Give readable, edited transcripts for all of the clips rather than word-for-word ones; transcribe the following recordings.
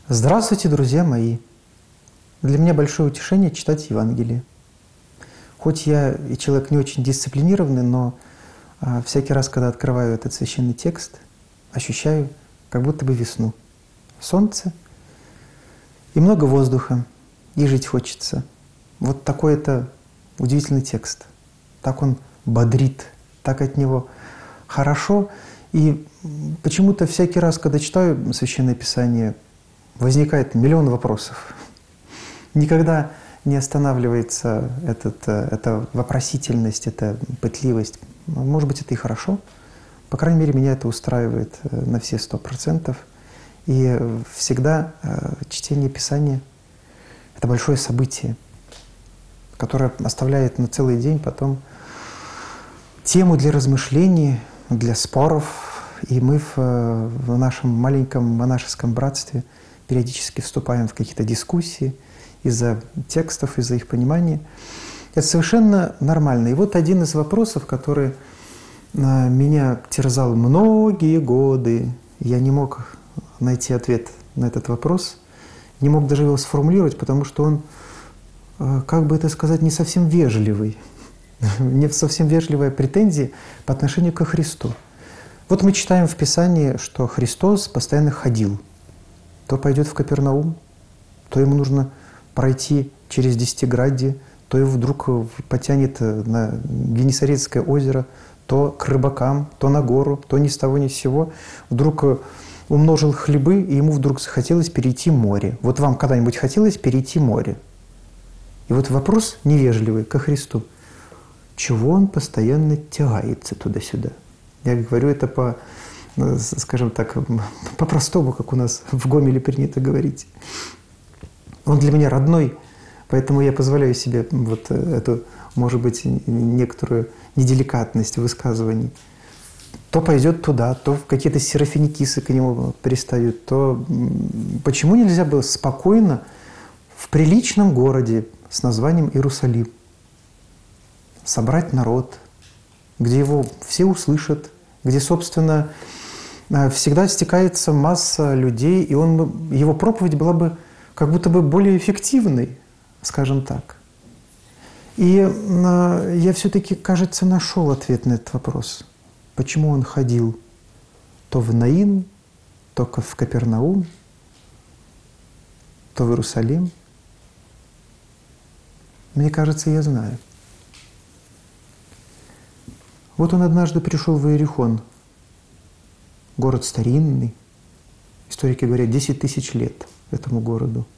Здравствуйте, друзья мои! Для меня большое утешение читать Евангелие. Хоть я и человек не очень дисциплинированный, но всякий раз, когда открываю этот священный текст, ощущаю как будто бы весну. Солнце и много воздуха, и жить хочется. Вот такой это удивительный текст. Так он бодрит, так от него хорошо. И почему-то всякий раз, когда читаю Священное Писание, возникает миллион вопросов. Никогда не останавливается эта вопросительность, эта пытливость. Может быть, это и хорошо. По крайней мере, меня это устраивает на все 100%. И всегда чтение Писания — это большое событие, которое оставляет на целый день потом тему для размышлений, для споров. И мы в нашем маленьком монашеском братстве периодически вступаем в какие-то дискуссии из-за текстов, из-за их понимания. Это совершенно нормально. И вот один из вопросов, который меня терзал многие годы. Я не мог найти ответ на этот вопрос, не мог даже его сформулировать, потому что он, как бы это сказать, не совсем вежливый. Не совсем вежливая претензия по отношению ко Христу. Вот мы читаем в Писании, что Христос постоянно ходил. То пойдет в Капернаум, то ему нужно пройти через Десятиградье, то его вдруг потянет на Генесарецкое озеро, то к рыбакам, то на гору, то ни с того ни с сего. Вдруг умножил хлебы, и ему вдруг захотелось перейти море. Вот вам когда-нибудь хотелось перейти море? И вот вопрос невежливый ко Христу. Чего он постоянно тягается туда-сюда? Я говорю это по, скажем так, по-простому, как у нас в Гомеле принято говорить. Он для меня родной, поэтому я позволяю себе вот эту, может быть, некоторую неделикатность высказываний. То пойдет туда, то какие-то серафиникисы к нему пристают, то почему нельзя было спокойно в приличном городе с названием Иерусалим собрать народ, где его все услышат, где, собственно, всегда стекается масса людей, и его проповедь была бы как будто бы более эффективной, скажем так. И я все-таки, кажется, нашел ответ на этот вопрос. Почему он ходил то в Наин, то в Капернаум, то в Иерусалим? Мне кажется, я знаю. Вот он однажды пришел в Иерихон, город старинный. Историки говорят, 10 тысяч лет этому городу.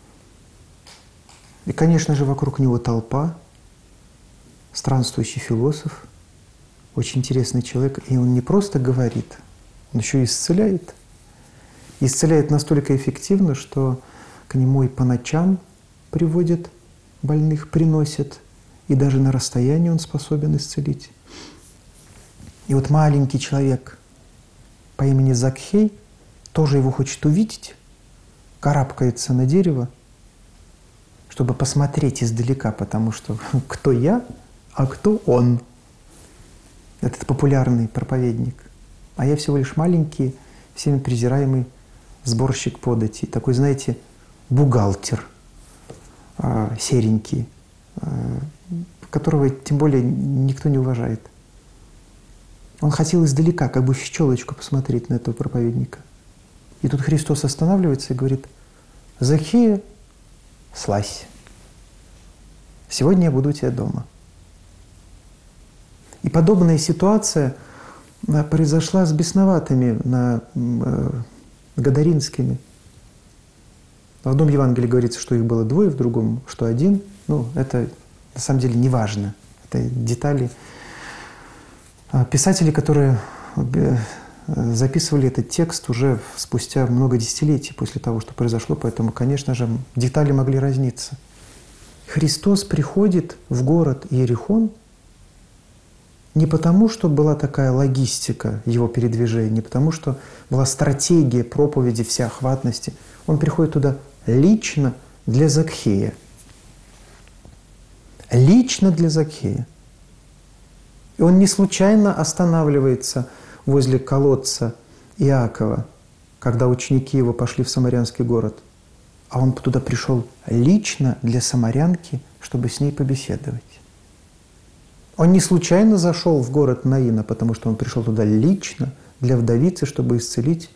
И, конечно же, вокруг него толпа, странствующий философ, очень интересный человек. И он не просто говорит, он еще и исцеляет. Исцеляет настолько эффективно, что к нему и по ночам приводят больных, приносят. И даже на расстоянии он способен исцелить. И вот маленький человек по имени Закхей тоже его хочет увидеть, карабкается на дерево, чтобы посмотреть издалека, потому что кто я, а кто он, этот популярный проповедник. А я всего лишь маленький, всеми презираемый сборщик податей, такой, знаете, бухгалтер серенький, которого тем более никто не уважает. Он хотел издалека, как бы в щелочку посмотреть на этого проповедника. И тут Христос останавливается и говорит: «Закхея, слазь. Сегодня я буду у тебя дома». И подобная ситуация произошла с бесноватыми Гадаринскими. В одном Евангелии говорится, что их было двое, в другом, что один. Ну, это на самом деле не важно. Это детали. Писатели, которые записывали этот текст уже спустя много десятилетий после того, что произошло, поэтому, конечно же, детали могли разниться. Христос приходит в город Иерихон не потому, что была такая логистика его передвижения, не потому, что была стратегия проповеди всеохватности. Он приходит туда лично для Закхея. Лично для Закхея. И он не случайно останавливается возле колодца Иакова когда ученики его пошли в самарянский город, а он туда пришел лично для самарянки, чтобы с ней побеседовать. Он не случайно зашел в город Наина, потому что он пришел туда лично для вдовицы, чтобы исцелить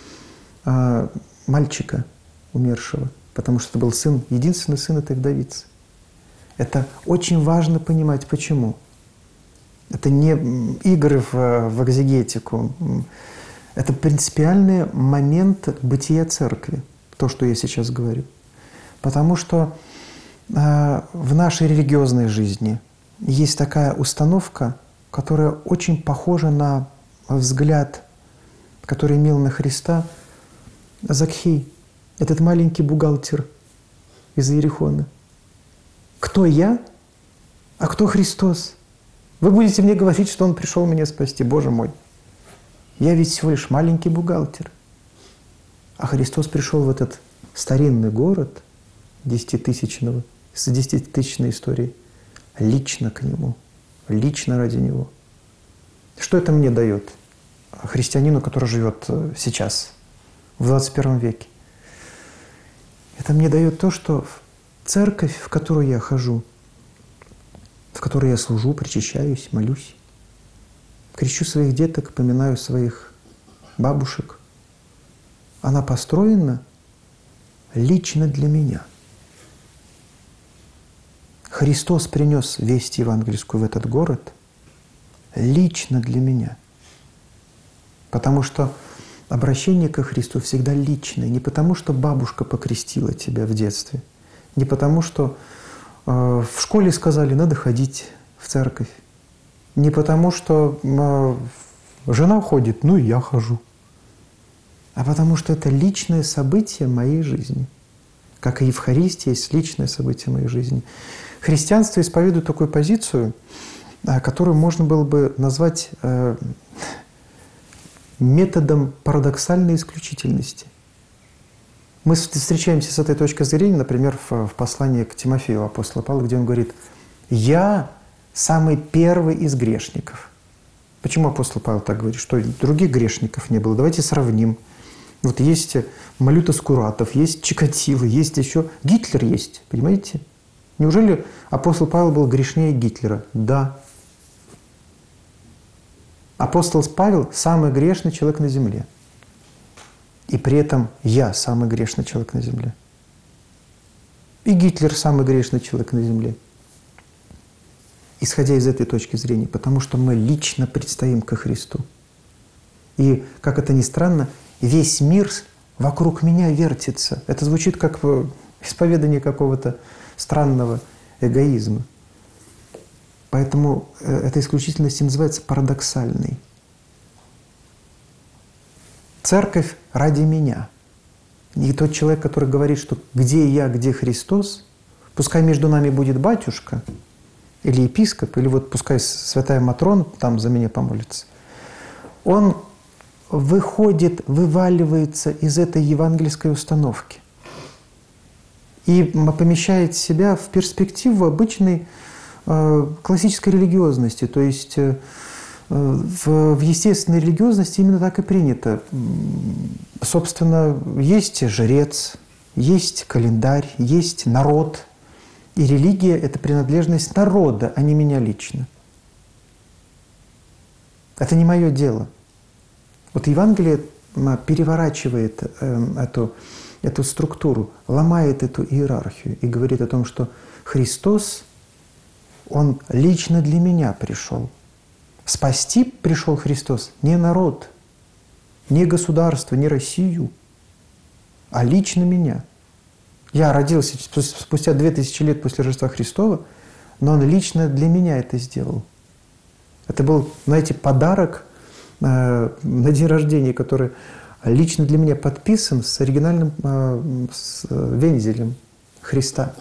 мальчика умершего, потому что это был сын, единственный сын этой вдовицы. Это очень важно понимать, почему. Это не игры в экзегетику, это принципиальный момент бытия церкви, то, что я сейчас говорю. Потому что в нашей религиозной жизни есть такая установка, которая очень похожа на взгляд, который имел на Христа Закхей, этот маленький бухгалтер из Иерихона. Кто я, а кто Христос? Вы будете мне говорить, что Он пришел меня спасти. Боже мой, я ведь всего лишь маленький бухгалтер. А Христос пришел в этот старинный город, 10-тысячной историей, лично к Нему, лично ради Него. Что это мне дает? Христианину, который живет сейчас, в 21 веке. Это мне дает то, что церковь, в которую я хожу, в которой я служу, причащаюсь, молюсь, крещу своих деток, поминаю своих бабушек, она построена лично для меня. Христос принес весть евангельскую в этот город лично для меня. Потому что обращение ко Христу всегда личное. Не потому, что бабушка покрестила тебя в детстве, не потому, что в школе сказали, надо ходить в церковь, не потому, что жена ходит, ну и я хожу, а потому что это личное событие моей жизни. Как и Евхаристия есть личное событие моей жизни. Христианство исповедует такую позицию, которую можно было бы назвать методом парадоксальной исключительности. Мы встречаемся с этой точки зрения, например, в послании к Тимофею апостола Павла, где он говорит: «Я самый первый из грешников». Почему апостол Павел так говорит? Что других грешников не было? Давайте сравним. Вот есть Малюта Скуратов, есть Чикатило, есть еще… Гитлер есть, понимаете? Неужели апостол Павел был грешнее Гитлера? Да. Апостол Павел – самый грешный человек на земле. И при этом я самый грешный человек на земле. И Гитлер – самый грешный человек на земле. Исходя из этой точки зрения, потому что мы лично предстоим ко Христу. И, как это ни странно, весь мир вокруг меня вертится. Это звучит как исповедание какого-то странного эгоизма. Поэтому эта исключительность называется парадоксальной. Церковь ради меня. И тот человек, который говорит, что где я, где Христос, пускай между нами будет батюшка или епископ, или вот пускай святая Матрона там за меня помолится, он выходит, вываливается из этой евангельской установки и помещает себя в перспективу обычной классической религиозности. То есть в естественной религиозности именно так и принято. Собственно, есть жрец, есть календарь, есть народ. И религия – это принадлежность народа, а не меня лично. Это не мое дело. Вот Евангелие переворачивает эту структуру, ломает эту иерархию и говорит о том, что Христос, Он лично для меня пришел. Спасти пришел Христос не народ, не государство, не Россию, а лично меня. Я родился спустя 2000 лет после Рождества Христова, но Он лично для меня это сделал. Это был, знаете, подарок на день рождения, который лично для меня подписан с оригинальным вензелем Христа.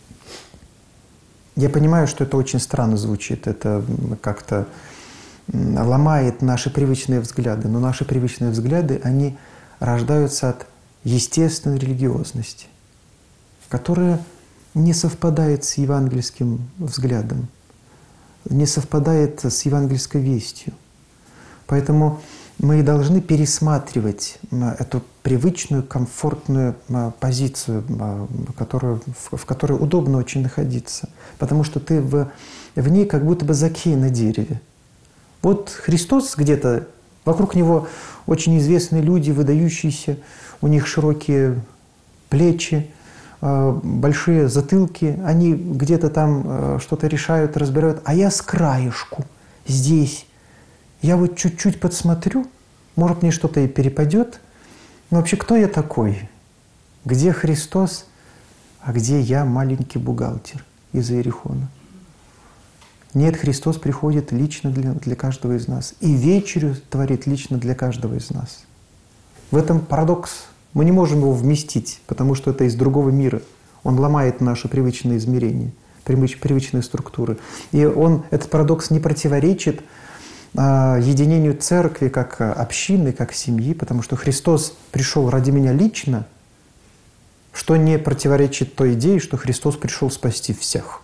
Я понимаю, что это очень странно звучит, это как-то ломает наши привычные взгляды, но наши привычные взгляды, они рождаются от естественной религиозности, которая не совпадает с евангельским взглядом, не совпадает с евангельской вестью. Поэтому мы должны пересматривать эту привычную, комфортную позицию, в которой удобно очень находиться. Потому что ты в ней как будто бы закей на дереве. Вот Христос где-то, вокруг Него очень известные люди, выдающиеся, у них широкие плечи, большие затылки, они где-то там что-то решают, разбирают, а я с краешку, здесь. Я вот чуть-чуть подсмотрю, может, мне что-то и перепадет, но вообще кто я такой? Где Христос, а где я, маленький бухгалтер из Иерихона? Нет, Христос приходит лично для каждого из нас. И вечерю творит лично для каждого из нас. В этом парадокс. Мы не можем его вместить, потому что это из другого мира. Он ломает наши привычные измерения, привычные структуры. И этот парадокс не противоречит единению церкви как общины, как семьи, потому что Христос пришел ради меня лично, что не противоречит той идее, что Христос пришел спасти всех.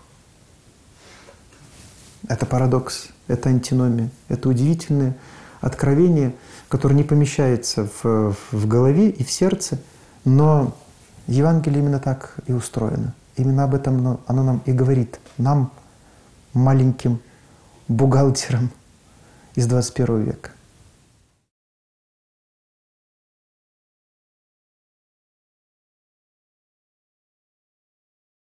Это парадокс, это антиномия, это удивительное откровение, которое не помещается в голове и в сердце, но Евангелие именно так и устроено. Именно об этом оно нам и говорит, нам, маленьким бухгалтерам из 21 века.